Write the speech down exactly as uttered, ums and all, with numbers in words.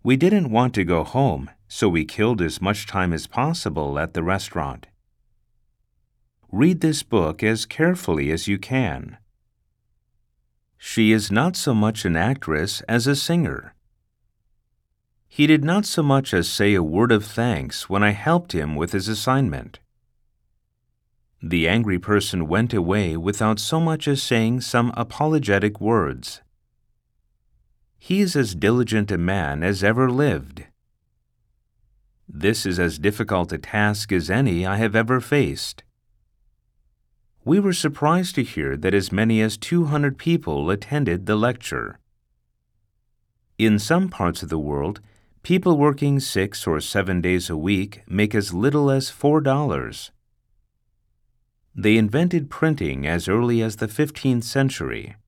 We didn't want to go home, so we killed as much time as possible at the restaurant. Read this book as carefully as you can. She is not so much an actress as a singer. He did not so much as say a word of thanks when I helped him with his assignment. The angry person went away without so much as saying some apologetic words. He is as diligent a man as ever lived. This is as difficult a task as any I have ever faced. We were surprised to hear that as many as two hundred people attended the lecture. In some parts of the world, people working six or seven days a week make as little as four dollars. They invented printing as early as the fifteenth century.